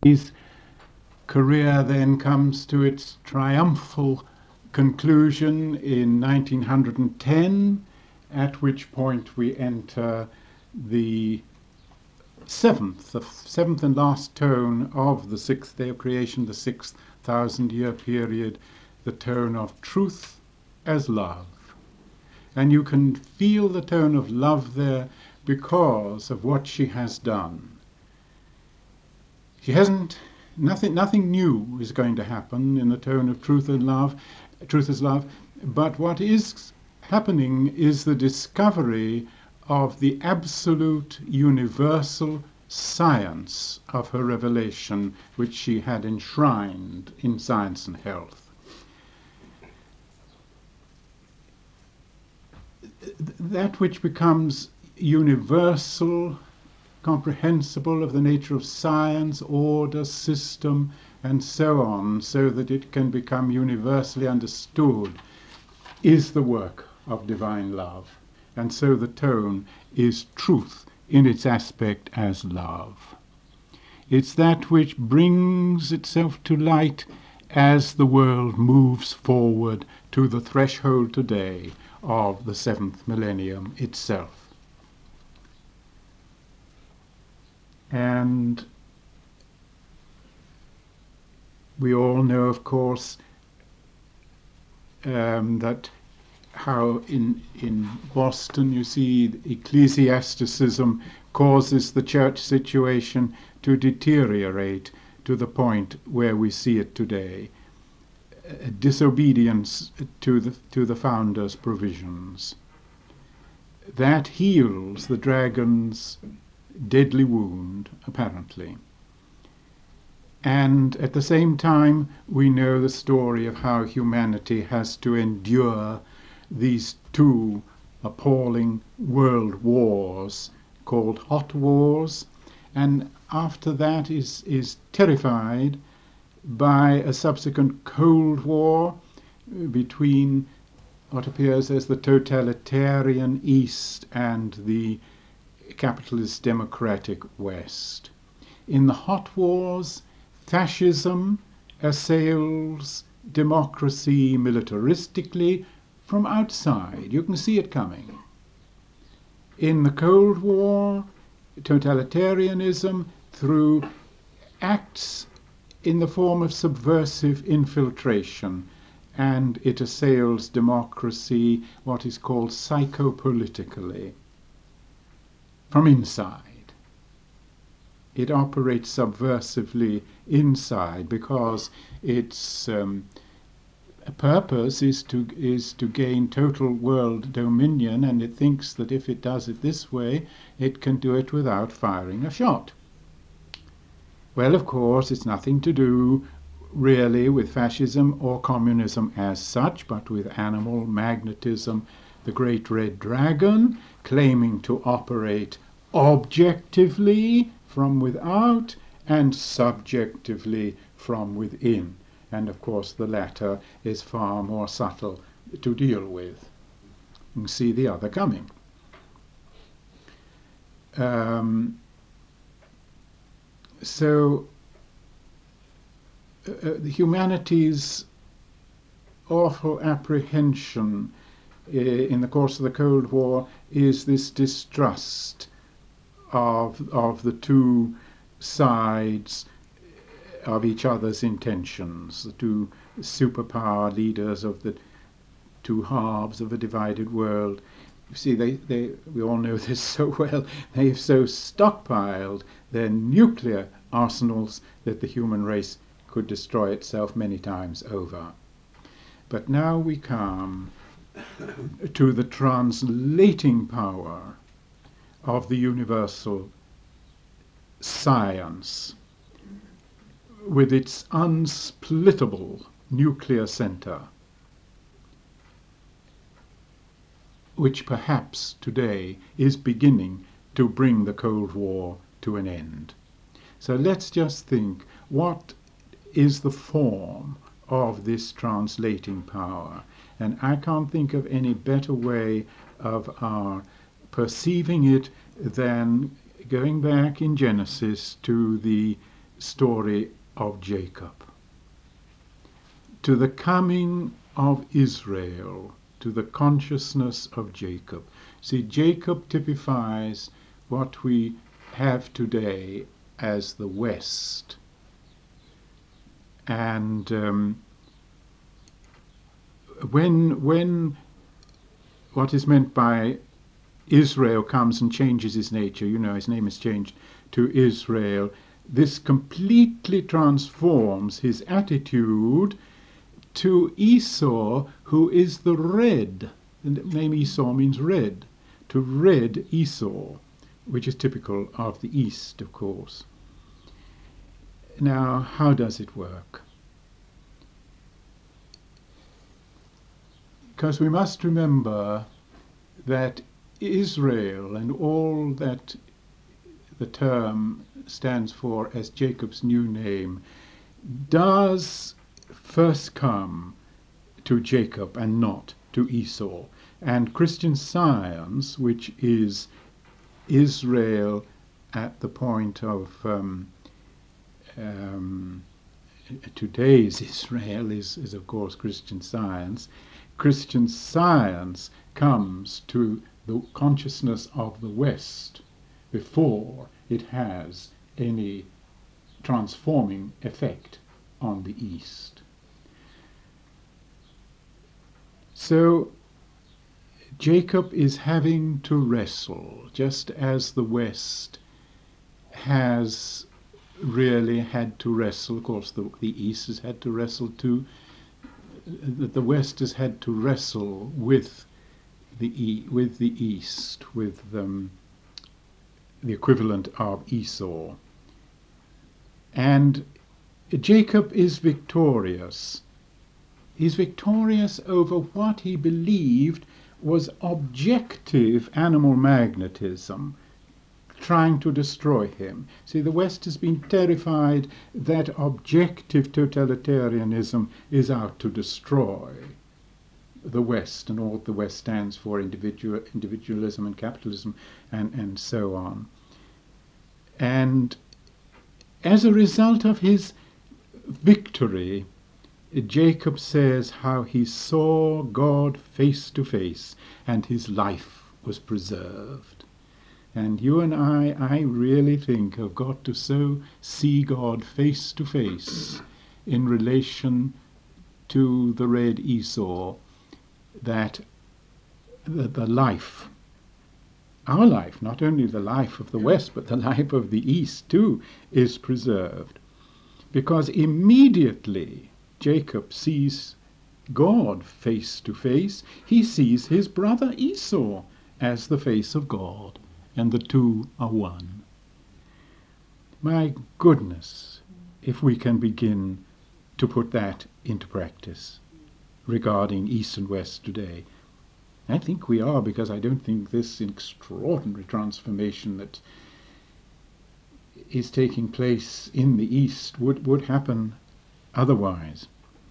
His career then comes to its triumphal conclusion in 1910, at which point we enter the seventh and last tone of the sixth day of creation, the 6,000-year period, the tone of truth as love. And you can feel the tone of love there because of what she has done. She hasn't, nothing new is going to happen in the tone of truth is love, but what is happening is the discovery of the absolute universal science of her revelation, which she had enshrined in Science and Health. That which becomes universal, comprehensible of the nature of science, order, system, and so on, so that it can become universally understood, is the work of divine love. And so the tone is truth in its aspect as love. It's that which brings itself to light as the world moves forward to the threshold today of the seventh millennium itself. And we all know, of course, that how in Boston you see ecclesiasticism causes the church situation to deteriorate to the point where we see it today. Disobedience to the founder's provisions. That heals the dragon's deadly wound, apparently. And at the same time, we know the story of how humanity has to endure these two appalling world wars called hot wars, and after that is terrified by a subsequent Cold War between what appears as the totalitarian East and the capitalist democratic West. In the hot wars, fascism assails democracy militaristically from outside. You can see it coming. In the Cold War, totalitarianism through acts in the form of subversive infiltration, and it assails democracy, what is called psychopolitically, from inside. It operates subversively inside because its purpose is to gain total world dominion, and it thinks that if it does it this way, it can do it without firing a shot. Well, of course, it's nothing to do really with fascism or communism as such, but with animal magnetism, the great red dragon, claiming to operate objectively from without and subjectively from within. And of course the latter is far more subtle to deal with. You can see the other coming. So humanity's awful apprehension in the course of the Cold War is this distrust of the two sides of each other's intentions, the two superpower leaders of the two halves of a divided world. You see, we all know this so well, they've so stockpiled their nuclear arsenals that the human race could destroy itself many times over. But now we come to the translating power of the universal science with its unsplittable nuclear center, which perhaps today is beginning to bring the Cold War to an end. So let's just think, what is the form of this translating power? And I can't think of any better way of our perceiving it than going back in Genesis to the story of Jacob, to the coming of Israel, to the consciousness of Jacob. See, Jacob typifies what we have today as the West. And when what is meant by Israel comes and changes his nature, you know, his name is changed to Israel, this completely transforms his attitude to Esau, who is the red. The name Esau means red, to red Esau, which is typical of the East, of course. Now, how does it work? Because we must remember that Israel and all that the term stands for as Jacob's new name does first come to Jacob and not to Esau. And Christian Science, which is Israel at the point of today's Israel is of course Christian Science. Christian Science comes to the consciousness of the West before it has any transforming effect on the East. So Jacob is having to wrestle, just as the West has really had to wrestle. Of course, the East has had to wrestle too. The West has had to wrestle with the East, with the equivalent of Esau. And Jacob is victorious. He's victorious over what he believed was objective animal magnetism trying to destroy him. See, the West has been terrified that objective totalitarianism is out to destroy the West and all the West stands for, individualism and capitalism and so on. And as a result of his victory, Jacob says how he saw God face to face and his life was preserved. And you and I really think have got to so see God face to face in relation to the red Esau that the life, our life, not only the life of the West, but the life of the East too, is preserved. Because immediately Jacob sees God face to face, he sees his brother Esau as the face of God, and the two are one. My goodness, if we can begin to put that into practice regarding East and West today. I think we are, because I don't think this extraordinary transformation that is taking place in the East would happen otherwise.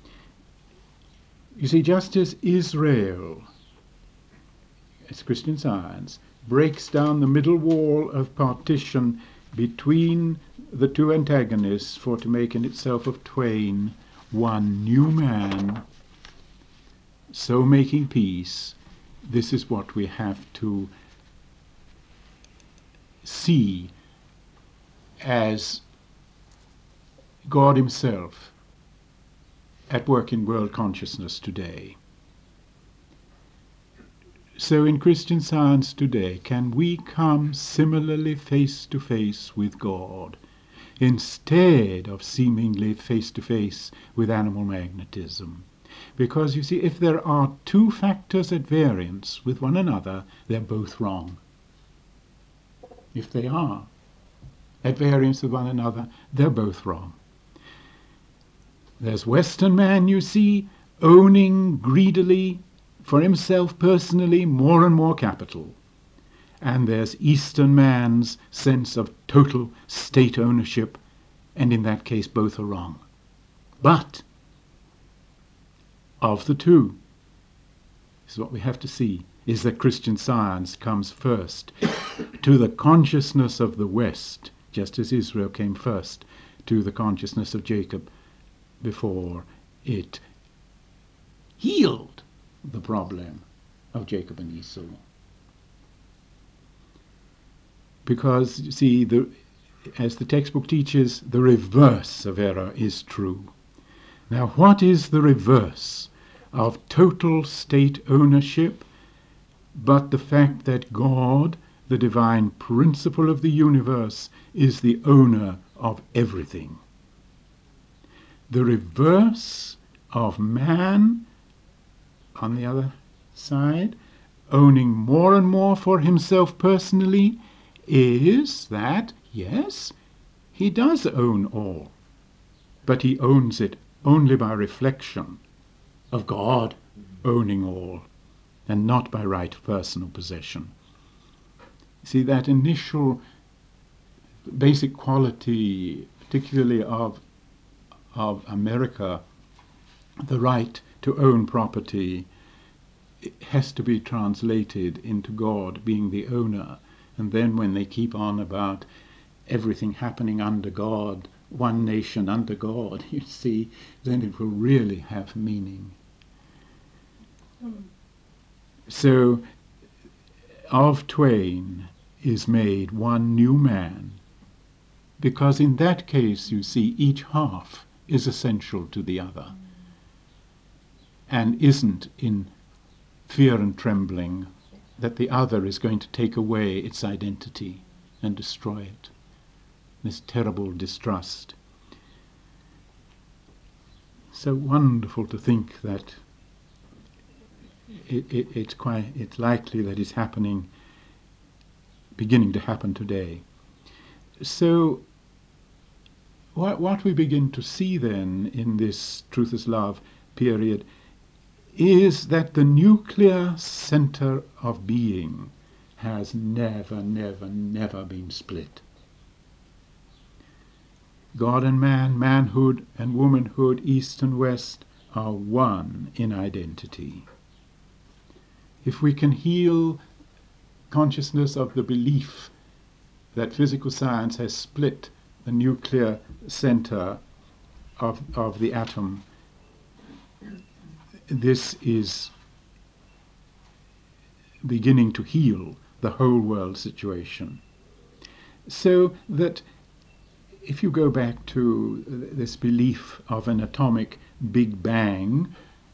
You see, just as Israel, as Christian Science, breaks down the middle wall of partition between the two antagonists for to make in itself of twain one new man, so making peace, this is what we have to see as God himself at work in world consciousness today. So in Christian Science today, can we come similarly face to face with God, instead of seemingly face to face with animal magnetism? Because you see, if there are two factors at variance with one another, they're both wrong. If they are at variance with one another, they're both wrong. There's Western man, you see, owning greedily for himself personally more and more capital. And there's Eastern man's sense of total state ownership, and in that case both are wrong. But of the two, this is what we have to see, is that Christian Science comes first to the consciousness of the West, just as Israel came first to the consciousness of Jacob before it healed the problem of Jacob and Esau. Because, you see, as the textbook teaches, the reverse of error is true. Now, what is the reverse of total state ownership but the fact that God, the divine principle of the universe, is the owner of everything? The reverse of man, on the other side, owning more and more for himself personally, is that, yes, he does own all, but he owns it only by reflection of God owning all, and not by right personal possession. See, that initial basic quality, particularly of America, the right to own property, it has to be translated into God being the owner. And then when they keep on about everything happening under God, one nation under God, you see, then it will really have meaning. So, of twain is made one new man, because in that case, you see, each half is essential to the other, and isn't in fear and trembling that the other is going to take away its identity and destroy it. This terrible distrust. So wonderful to think that it's likely that it's beginning to happen today. So what we begin to see then in this Truth is Love period is that the nuclear center of being has never, never, never been split. God and man, manhood and womanhood, east and west, are one in identity. If we can heal consciousness of the belief that physical science has split the nuclear center of the atom, this is beginning to heal the whole world situation. So that if you go back to this belief of an atomic Big Bang,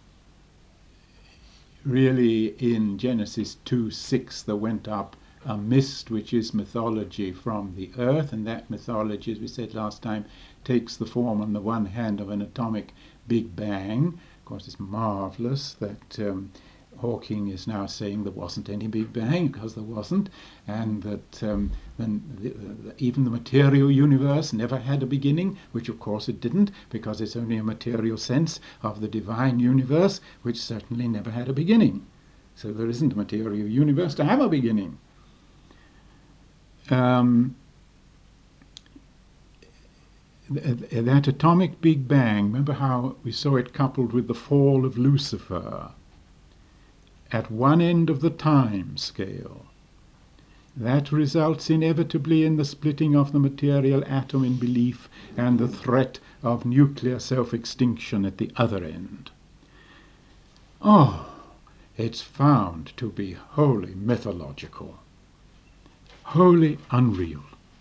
really in Genesis 2:6 there went up a mist, which is mythology from the earth, and that mythology, as we said last time, takes the form on the one hand of an atomic Big Bang. Of course, it's marvelous that Hawking is now saying there wasn't any Big Bang, because there wasn't, and that even the material universe never had a beginning, which of course it didn't, because it's only a material sense of the divine universe, which certainly never had a beginning. So there isn't a material universe to have a beginning. That atomic Big Bang, remember how we saw it coupled with the fall of Lucifer at one end of the time scale. That results inevitably in the splitting of the material atom in belief and the threat of nuclear self-extinction at the other end. Oh, it's found to be wholly mythological, wholly unreal.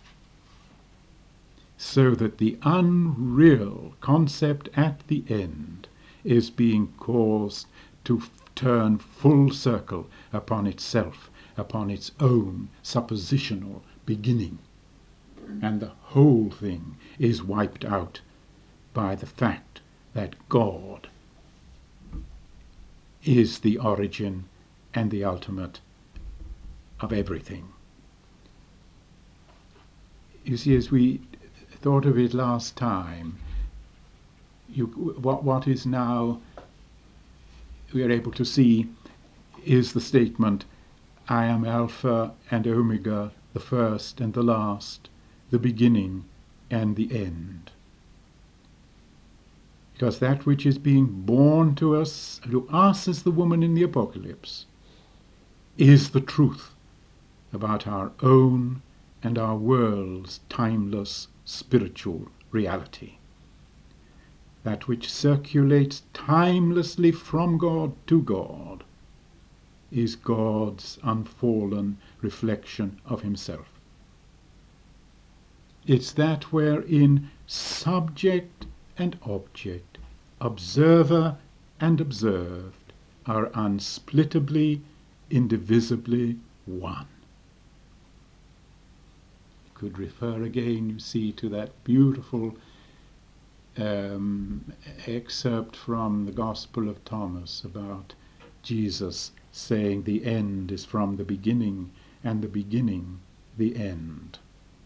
So that the unreal concept at the end is being caused to turn full circle upon itself, upon its own suppositional beginning. And the whole thing is wiped out by the fact that God is the origin and the ultimate of everything. You see, as we thought of it last time, what is now we are able to see is the statement, I am Alpha and Omega, the first and the last, the beginning and the end. Because that which is being born to us as the woman in the Apocalypse, is the truth about our own and our world's timeless spiritual reality. That which circulates timelessly from God to God is God's unfallen reflection of himself. It's that wherein subject and object, observer and observed, are unsplittably, indivisibly one. You could refer again, you see, to that beautiful excerpt from the Gospel of Thomas about Jesus saying the end is from the beginning and the beginning the end.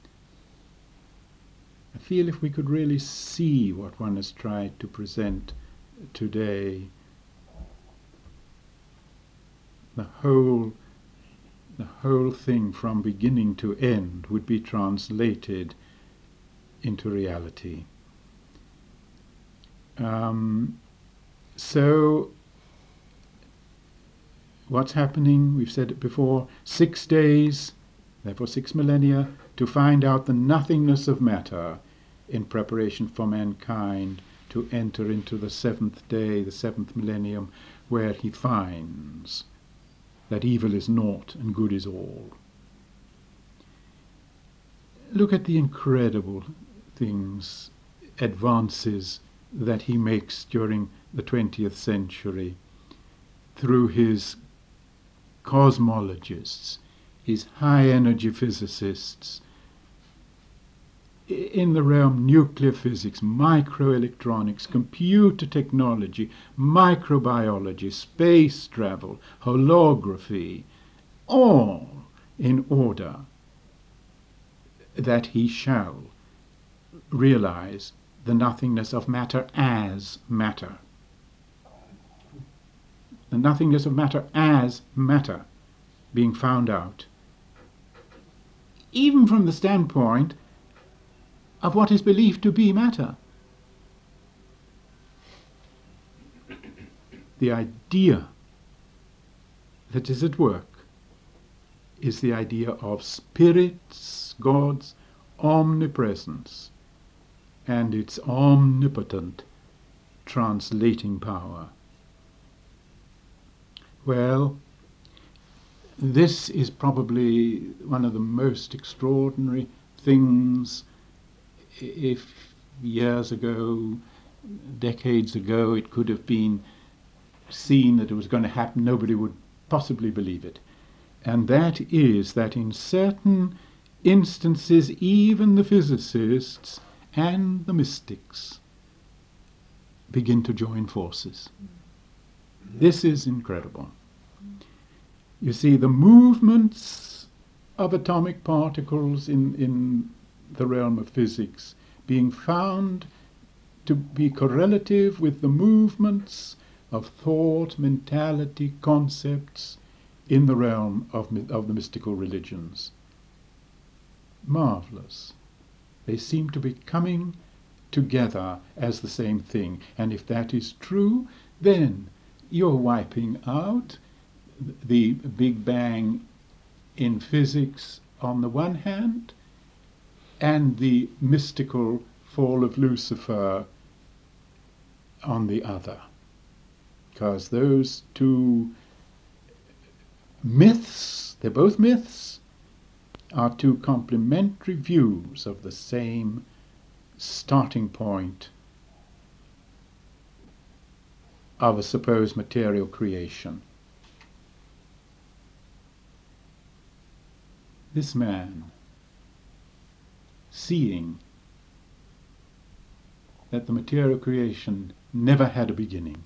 I feel if we could really see what one has tried to present today, the whole thing from beginning to end would be translated into reality. So what's happening? We've said it before, 6 days, therefore 6 millennia, to find out the nothingness of matter in preparation for mankind to enter into the 7th day, the 7th millennium, where he finds that evil is naught and good is all. Look at the incredible things, advances that he makes during the 20th century through his cosmologists, his high-energy physicists, in the realm nuclear physics, microelectronics, computer technology, microbiology, space travel, holography, all in order that he shall realize the nothingness of matter as matter. The nothingness of matter as matter being found out, even from the standpoint of what is believed to be matter. The idea that is at work is the idea of spirits, God's omnipresence, and its omnipotent translating power. Well, this is probably one of the most extraordinary things. If years ago, decades ago, it could have been seen that it was going to happen, nobody would possibly believe it. And that is that in certain instances, even the physicists and the mystics begin to join forces. This is incredible. You see, the movements of atomic particles in the realm of physics being found to be correlative with the movements of thought, mentality, concepts in the realm of the mystical religions. Marvelous. They seem to be coming together as the same thing. And if that is true, then you're wiping out the Big Bang in physics on the one hand, and the mystical fall of Lucifer on the other. Because those two myths, they're both myths, are two complementary views of the same starting point of a supposed material creation. This man, seeing that the material creation never had a beginning.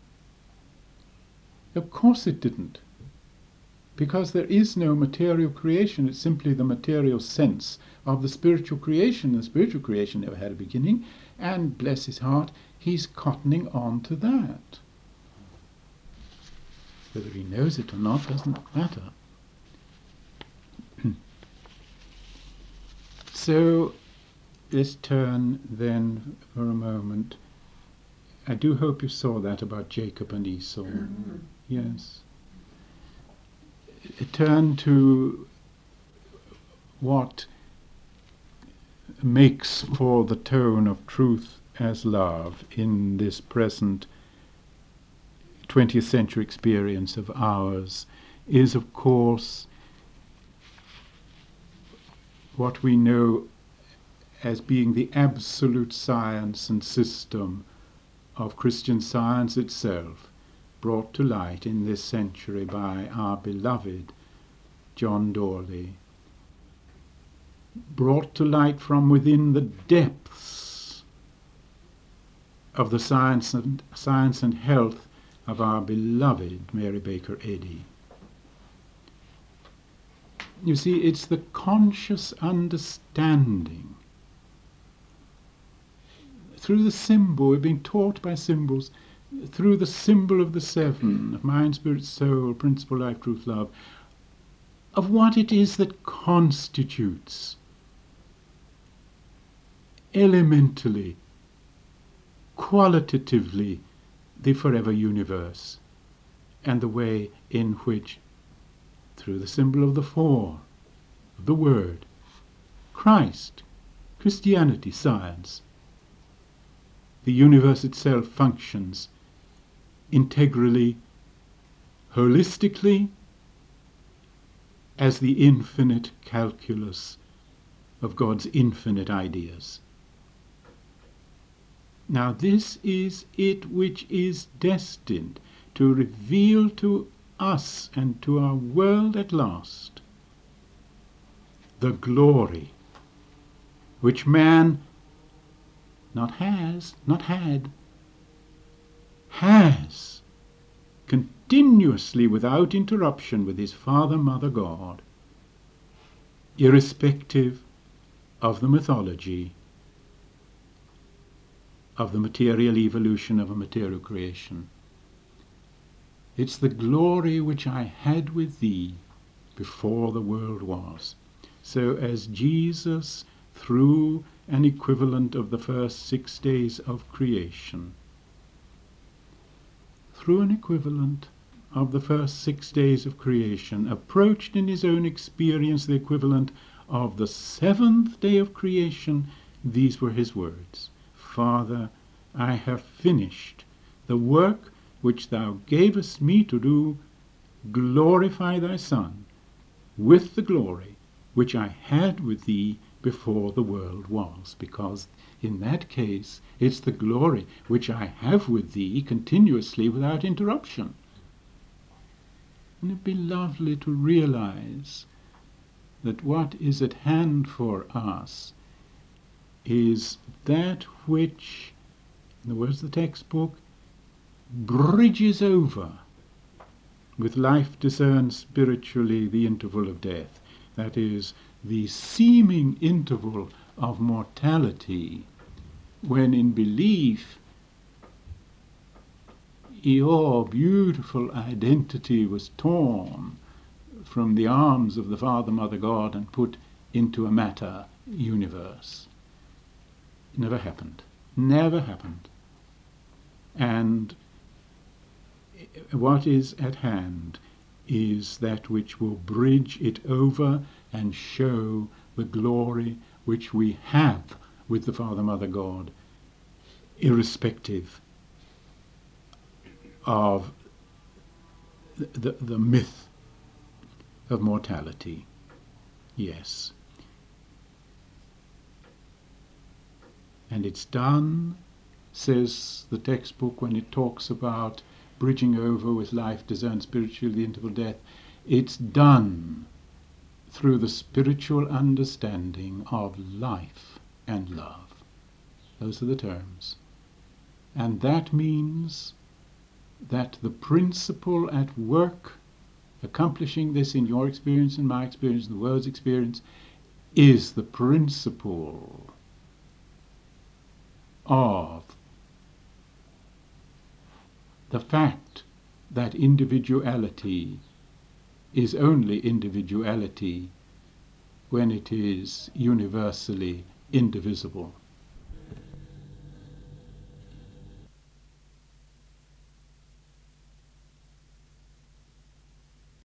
Of course it didn't, because there is no material creation. It's simply the material sense of the spiritual creation. The spiritual creation never had a beginning, and bless his heart, he's cottoning on to that. Whether he knows it or not doesn't matter. So let's turn then for a moment. I do hope you saw that about Jacob and Esau. Mm-hmm. Yes. Turn to what makes for the tone of truth as love in this present 20th century experience of ours is, of course, what we know as being the absolute science and system of Christian Science itself, brought to light in this century by our beloved John Dawley, brought to light from within the depths of the science and health of our beloved Mary Baker Eddy. You see, it's the conscious understanding through the symbol. We've been taught by symbols, through the symbol of the seven, of mind, spirit, soul, principle, life, truth, love, of what it is that constitutes elementally, qualitatively, the forever universe, and the way in which, through the symbol of the four, of the Word, Christ, Christianity, science, the universe itself functions integrally, holistically, as the infinite calculus of God's infinite ideas. Now this is it which is destined to reveal to us and to our world at last the glory which man not had, has continuously without interruption with his Father, Mother, God, irrespective of the mythology of the material evolution of a material creation. It's the glory which I had with thee before the world was. So as Jesus, through an equivalent of the first 6 days of creation, approached in his own experience the equivalent of the 7th day of creation, these were his words: Father, I have finished the work which thou gavest me to do. Glorify thy Son with the glory which I had with thee before the world was, because in that case it's the glory which I have with thee continuously without interruption. And it'd be lovely to realize that what is at hand for us is that which, in the words of the textbook, bridges over with life discerned spiritually the interval of death. That is, the seeming interval of mortality, when in belief your beautiful identity was torn from the arms of the Father, Mother, God and put into a matter universe. It never happened. Never happened. And what is at hand is that which will bridge it over and show the glory which we have with the Father, Mother, God, irrespective of the myth of mortality. Yes. And it's done, says the textbook when it talks about bridging over with life discerned spiritually the interval of death. It's done through the spiritual understanding of life and love. Those are the terms. And that means that the principle at work accomplishing this in your experience, in my experience, in the world's experience, is the principle of the fact that individuality is only individuality when it is universally indivisible.